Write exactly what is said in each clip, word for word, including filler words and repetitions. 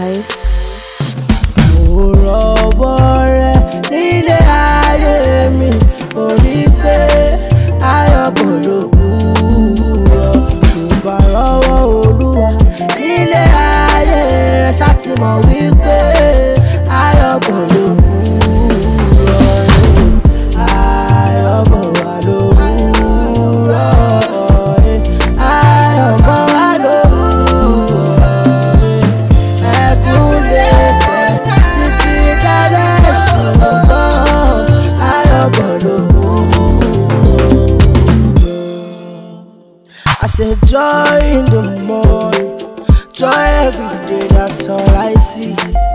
vibes. Mo rọ̀wọ́ rẹ nílé ayé mi, mo rí pé ayọ̀ bọ̀ lówùúrọ̀. Tó bá rọ́wọ́ Olúwa nílé ayé rẹ, ṣá ti mọ̀ wípé ayọ̀ bọ̀ lówùúrọ̀. Ayọ̀ bọ̀ wá lówùúrọ̀. Ayọ̀ bọ̀ wá lówùúrọ̀. Ẹkún lè pẹ́ títí dálẹ̀ ṣùgbọ́n ayọ̀ bọ̀ lówùúrọ̀. I say joy in the morning, joy every day, that's all I see.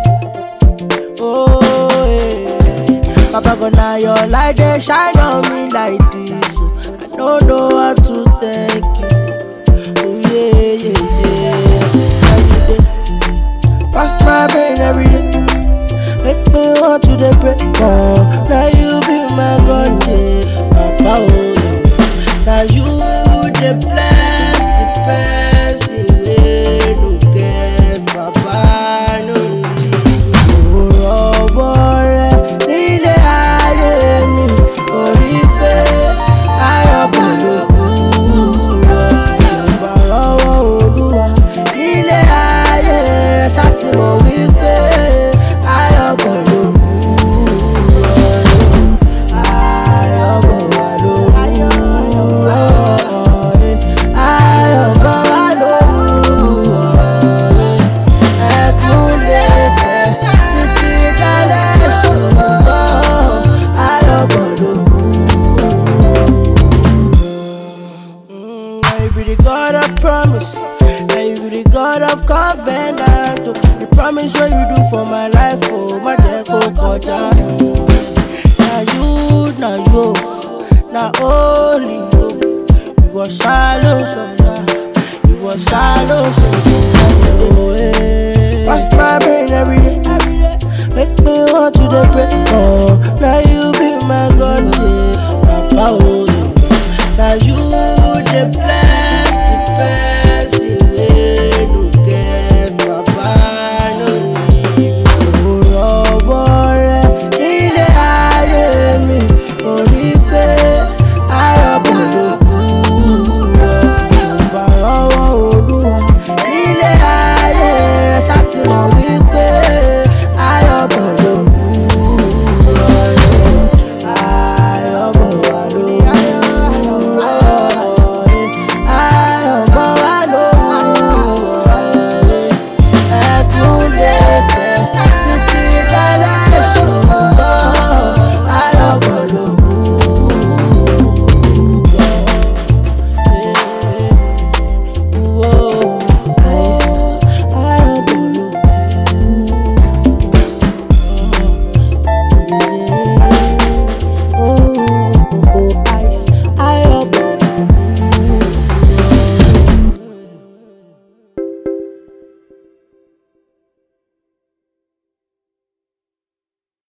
Oh, yeah. Papa God, now your light they shine on me like this. So I don't know how to thank you. Oh, yeah, yeah, yeah. Every day, past my pain every day. Make me want to the pray more. Now you be my God, yeah. Papa, oh, yeah. Now you the bless the person wey no get Papa no leave. Mo rọ̀wọ́ rẹ nílé ayé mi, mo rí pé ayọ̀ bọ̀ lówùúrọ̀. Tó bá rọ́wọ́ Olúwa nílé ayé rẹ, ṣá ti mọ̀ wípé ayọ̀ bọ̀ lówùúrọ̀. Ayọ̀ bọ̀ wá lówùúrọ̀. Ayọ̀ bọ̀ wá lówùúrọ̀. Ẹkún lè pẹ́ títí dálẹ̀ ṣùgbọ́n ayọ̀ bọ̀ lówùúrọ̀. Now you be the God of promise, now you be the God of covenant. Oh, the promise what you do for my life, oh, má jẹ́ kó kọjá. Now you, now you, now only you. You was shallow, so you was shallow, so past my brain every day, make me want to the pray. Oh,